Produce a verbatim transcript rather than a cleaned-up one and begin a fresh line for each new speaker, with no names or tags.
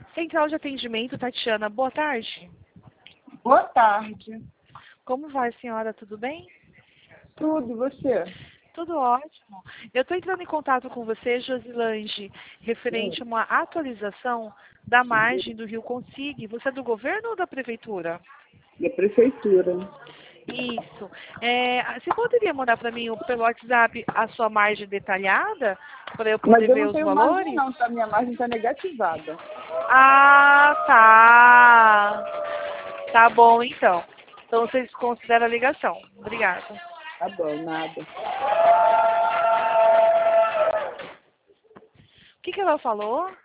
Central de Atendimento, Tatiana, boa tarde.
Boa tarde.
Como vai, senhora? Tudo bem?
Tudo, e você?
Tudo ótimo. Eu estou entrando em contato com você, Josilange, referente a uma atualização da margem do Rio Consigue. Você é do governo ou da prefeitura?
Da prefeitura.
Isso. É, você poderia mandar para mim pelo WhatsApp a sua margem detalhada, para eu
Mas
poder
eu
ver
não
os
tenho
valores?
margem não, tá? Minha margem está negativada.
Ah, tá. Tá bom, então. Então vocês consideram a ligação. Obrigada.
Tá bom, nada.
O que, que ela falou?